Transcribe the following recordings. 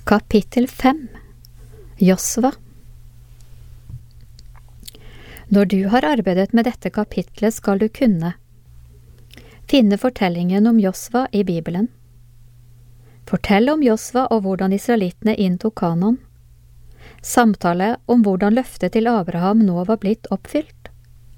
Kapittel 5. Josva. Når du har arbeidet med dette kapitlet, skal du kunne finne fortellingen om Josva i Bibelen. Fortell om Josva og hvordan israelittene inntok Kanaan. Samtale om hvordan løftet til Abraham nå var blitt oppfylt.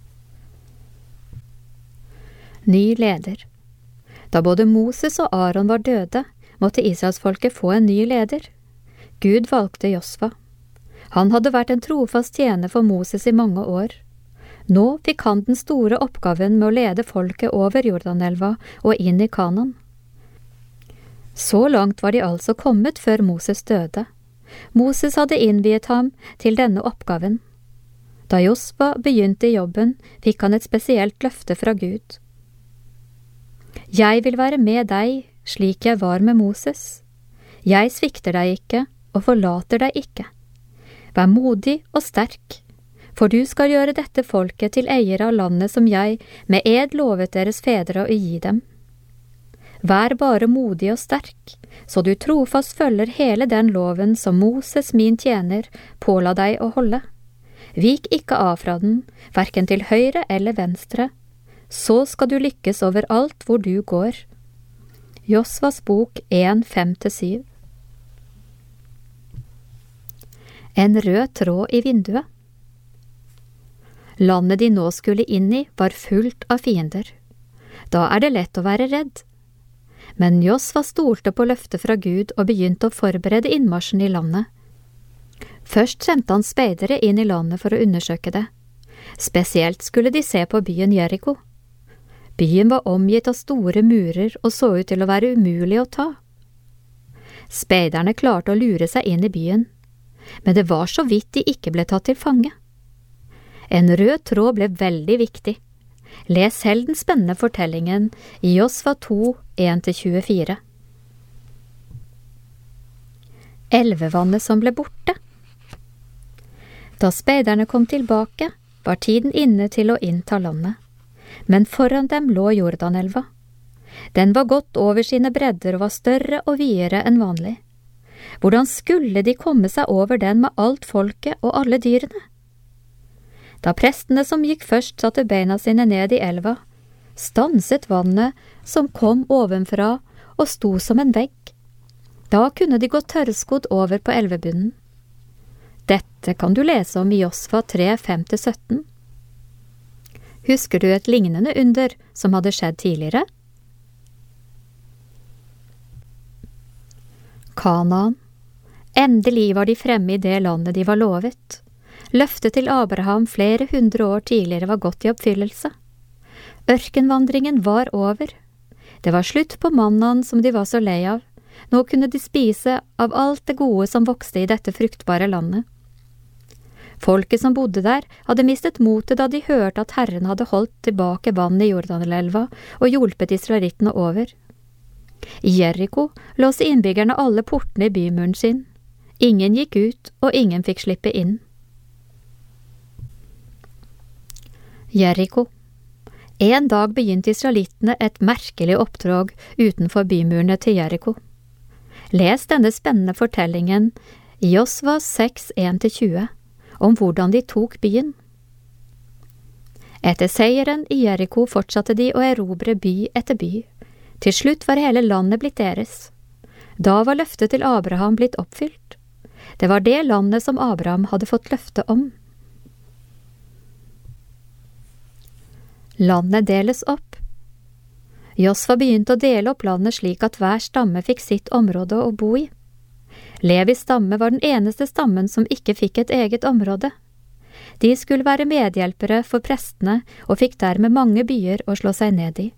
Ny leder. Da både Moses og Aaron var døde, måtte Israelsfolket få en ny leder. Gud valgte Josva. Han hadde vært en trofast tjener for Moses i mange år. Nå fikk han den store oppgaven med å lede folket over Jordanelva og inn i Kanaan. Så langt var de altså kommet før Moses døde. Moses hadde innviet ham til denne oppgaven. Da Josva begynte i jobben, fikk han et spesielt løfte fra Gud. Jeg vil være med deg slik jeg var med Moses. Jeg svikter deg ikke og forlater deg ikke. Vær modig og sterk, for du skal gjøre dette folket til eiere av landet som jeg med ed lovet deres fedre å gi dem. Vær bare modig og sterk, så du trofast følger hele den loven som Moses min tjener påla deg å holde. Vik ikke av fra den, hverken til høyre eller venstre, så skal du lykkes overalt hvor du går. Josvas bok 1:5-7. En rød tråd i vinduet. Landet de nå skulle inn i var fullt av fiender. Da er det lett å være redd. Men Josva stolte på løftet fra Gud og begynte å forberede innmarsjen i landet. Først sendte han speidere inn i landet for å undersøke det. Spesielt skulle de se på byen Jericho. Byen var omgitt av store murer og så ut til å være umulig å ta. Speiderne klarte å lure seg inn i byen, men det var så vidt de ikke ble tatt til fange. En rød tråd ble veldig viktig. Les selv den spennende fortellingen i Josva 2, 1-24. Elvevannet som ble borte. Da speiderne kom tilbake, var tiden inne til å innta landet. Men foran dem lå Jordanelva. Den var gått over sine bredder og var større og videre enn vanlig. Hvordan skulle de komme seg over den med alt folket og alle dyrene? Da prestene som gikk først satte beina sine ned i elva, stanset vannet som kom ovenfra og sto som en vegg. Da kunne de gå tørrskodd over på elvebunnen. Dette kan du lese om i Josva 3, 5-17. Husker du et lignende under som hadde skjedd tidligere? Kanaan. Endelig var de fremme i det landet de var lovet. Løftet til Abraham flere 100 år tidligere var gått i oppfyllelse. Ørkenvandringen var over. Det var slutt på mannaen som de var så lei av. Nå kunne de spise av alt det gode som vokste i dette fruktbare landet. Folket som bodde der hadde mistet motet da de hørte at Herren hadde holdt tilbake vann i Jordanelva og hjulpet israelittene over. I Jericho låste innbyggerne alle portene i bymuren sin. Ingen gikk ut, og ingen fikk slippe inn. Jericho. En dag begynte israelittene et merkelig oppdrag utenfor bymurene til Jericho. Les denne spennende fortellingen i Josva 6, 1-20. Om hvordan de tok byen. Etter seieren i Jericho fortsatte de å erobre by etter by. Til slutt var hele landet blitt deres. Da var løftet til Abraham blitt oppfylt. Det var det landet som Abraham hadde fått løfte om. Landet deles opp. Josva begynte å dele opp landet slik at hver stamme fikk sitt område å bo i. Levis stamme var den eneste stammen som ikke fikk et eget område. De skulle være medhjelpere for prestene og fikk dermed mange byer å slå seg ned i.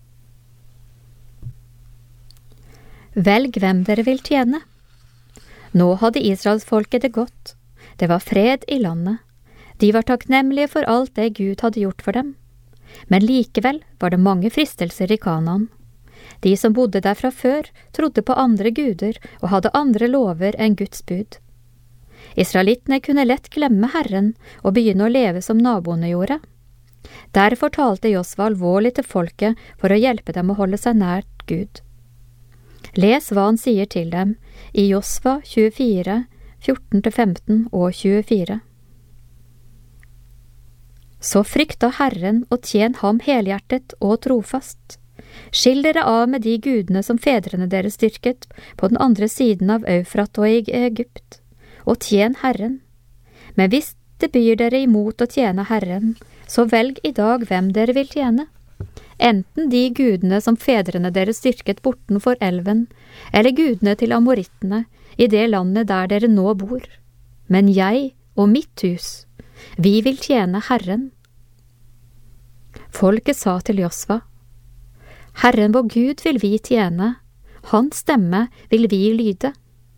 Velg hvem dere vil tjene. Nå hadde Israelsfolket det godt. Det var fred i landet. De var takknemlige for alt det Gud hadde gjort for dem. Men likevel var det mange fristelser i Kanaan. De som bodde der fra før, trodde på andre guder og hadde andre lover enn Guds bud. Israelittene kunne lett glemme Herren og begynne å leve som naboene gjorde. Derfor talte Josva alvorlig til folket for å hjelpe dem å holde seg nært Gud. Les hva han sier til dem i Josva 24, 14-15 og 24. Så frykta Herren og tjen ham helhjertet og trofast. Skill dere av med de gudene som fedrene deres styrket på den andre siden av Eufrat og i Egypt, og tjen Herren. Men hvis det byr dere imot å tjene Herren, så velg i dag hvem dere vil tjene. Enten de gudene som fedrene deres styrket bortenfor elven, eller gudene til amorittene i det landet der dere nå bor. Men jeg og mitt hus, vi vil tjene Herren. Folket sa til Josva, Herren vår Gud vil vi tjene, hans stemme vil vi lyde.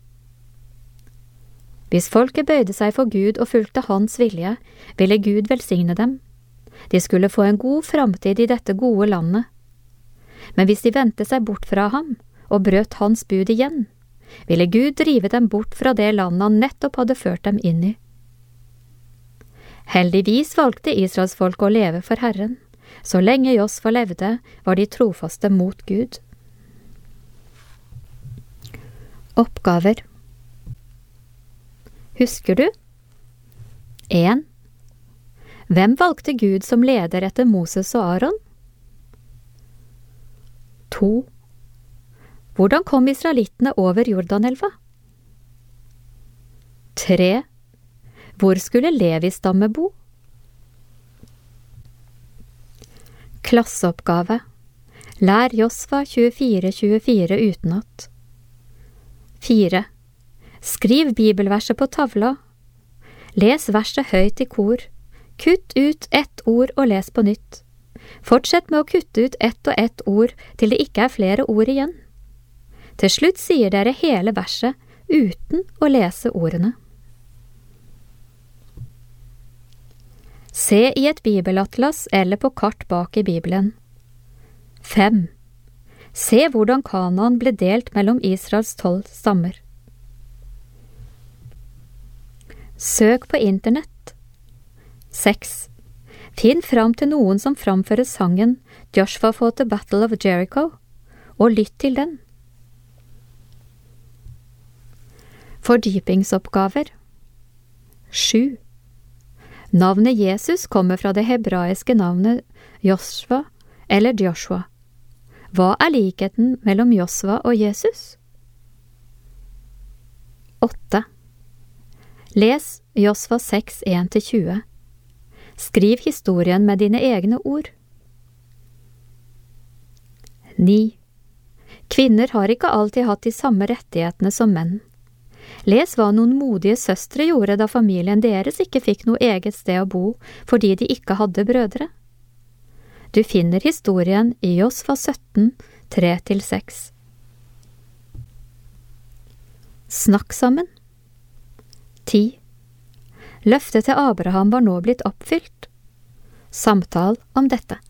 Hvis folket bøyde seg for Gud og fulgte hans vilje, ville Gud velsigne dem. De skulle få en god framtid i dette gode landet. Men hvis de vendte seg bort fra ham og brøt hans bud igjen, ville Gud drive dem bort fra det landet han nettopp hadde ført dem inn i. Heldigvis valgte Israels folk å leve for Herren. Så lenge Josva levde, var de trofaste mot Gud. Oppgaver. Husker du? 1. Hvem valgte Gud som leder etter Moses og Aaron? 2. Hvordan kom israelittene over Jordanelva? 3. Hvor skulle Levis stamme bo? Klasseoppgave. Lær Josva 24-24 utenat. 4. Skriv bibelverset på tavla. Les verset høyt i kor. Kutt ut ett ord og les på nytt. Fortsett med å kutte ut ett og ett ord til det ikke er flere ord igjen. Til slutt sier dere hele verset uten å lese ordene. Se i et bibelatlas eller på kart bak i Bibelen. 5. Se hvordan Kanaan ble delt mellom Israels 12 stammer. Søk på internett. 6. Finn fram til noen som framfører sangen Joshua fought the Battle of Jericho, og lytt til den. Fordypingsoppgaver. 7. Navnet Jesus kommer fra det hebraiske navnet Joshua eller Joshua. Hva er likheten mellom Josva og Jesus? 8. Les Josva 6, 1-20. Skriv historien med dine egne ord. 9. Kvinner har ikke alltid hatt de samme rettighetene som menn. Les hva noen modige søstre gjorde da familien deres ikke fikk noe eget sted å bo fordi de ikke hadde brødre. Du finner historien i Josva 17, 3-6. Snakk sammen. 10. Løftet til Abraham var nå blitt oppfylt. Samtal om dette.